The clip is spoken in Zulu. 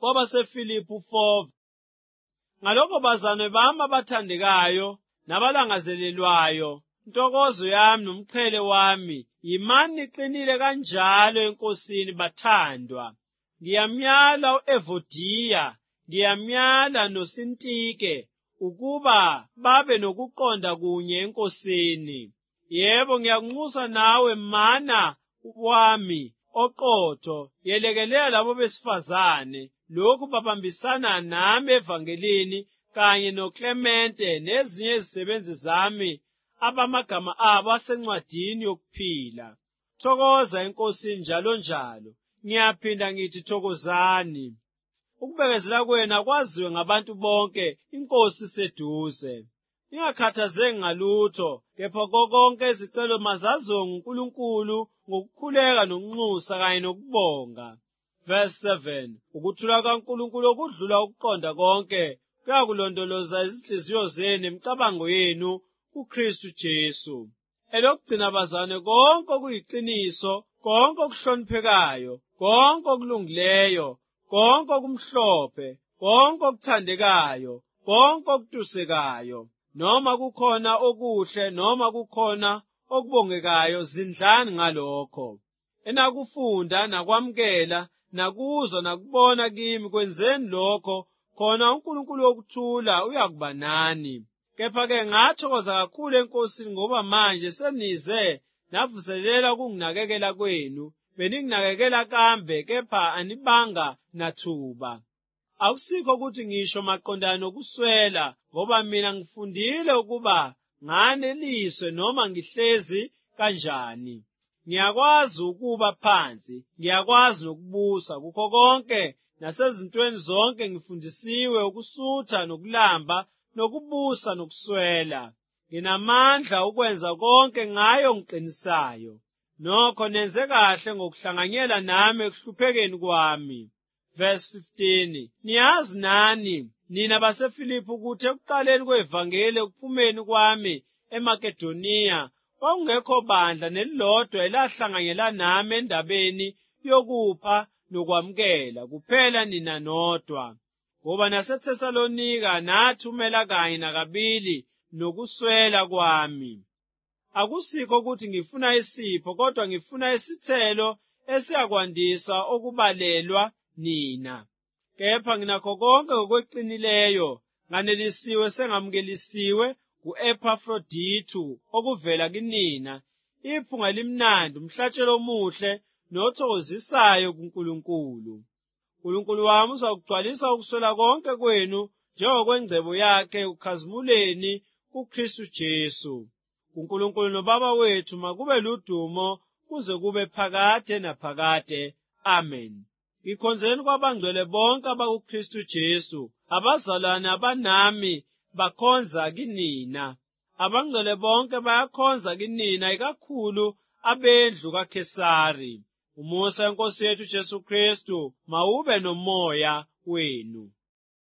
kwabaseFilipi 4. Ngalokho bazalwane bami abathandekayo nabalangazelelwayo, intokozo yami nomqhele wami, yimani niqinile kanjalo eNkosini bathandwa. Ngiyamyala u-Evodiya, ngiyamyala noSintike ukuba babe nokuqonda kunye eNkosini. Yebo, ngiyakunxusa nawe mana wami oqotho, yelekelela labo besifazane lokhu babambisana nami evangelini, kanye noKlemente nezinye izisebenzi zami abamagama abo asencwadini yokuphila. Thokoza eNkosini njalo njalo. Ngiyaphinda ngithi thokozani. Ukubekezela kwenu akwaziwe ngabantu bonke, iNkosi iseduze. Ningakhathazeki ngalutho, kepha konke izicelo mazaziwe nguNkulunkulu ngokukhuleka nokunxusa kanye nokubonga. Verse 7. Ukuthula kaNkulunkulu okudlula ukuqonda konke kuyakulondoloza izinhliziyo zenu imicabango yenu kuKristu Jesu. Elokugcina bazane, konke okuyiqiniso, konke okuhloniphekayo, konke okulungileyo, konke okumhlophe, konke okuthandekayo, konke okutusekayo, noma kukhona okuhle noma kukhona okubongekayo, zindlani ngalokho. Enakufunda nakwamukela nakuzwa nakubona kimi, kwenzeni lokho, khona uNkulunkulu wokuthula uyakuba nani. Kepha-ke ngathokoza kakhulu eNkosini ngoba manje senize navuselela ukunginakekela kwenu. Beninginakekela kambe, kepha anibanga nathuba. Akusikho ukuthi ngisho maqondana nokuswela, ngoba mina ngifundile ukuba nganeliswe noma ngihlezi kanjani. Ngiyakwazi ukuba phansi, ngiyakwazi nokubusa, kukho konke nasezintweni zonke ngifundisiwe ukusutha nokulamba nokubusa nokuswela. Nginamandla ukwenza konke ngayo ongiqinisayo. Nokho nenze kahle ngokuhlanganyela nami ekuhluphekeni kwami. Verse 15. Niyazi nani, nina baseFilipi, ukuthi ekuqaleni kwevangeli ekuphumeni kwami eMakedoniya, kwakungekho bandla nelilodwa elahlanganyela nami endabeni yokupha nokwamukela, kuphela nina nodwa. Ngoba naseThesalonika nathumela kanye nakabili nokuswela kwami. Akusikho ukuthi ngifuna isipho, kodwa ngifuna isithelo esiyakwandisa okubalelwa nina. Kepha nginakho konke ngokweqinileyo, nganelisiwe sengamukelisiwe ngu-Epafroditu okuvela kinina, iphunga elimnandi, umhlatshelo omuhle nothokozisayo kuNkulunkulu. uNkulunkulu wami uzakugcwalisa ukuswela konke kwenu njengokwengcebo yakhe ekukhazimuleni kuKristu Jesu. uNkulunkulu noBaba wethu makube ludumo kuze kube phakade naphakade. Amen. Ngikhonzeni kwabangcwele bonke abakuKristu Jesu, abazalwane abanami bakhonza kinina. Abangcwele bonke bayakhonza kinina, ikakhulu abendlu kaKesari. Umusa weNkosi yethu Jesu Kristu mawube nomoya wenu.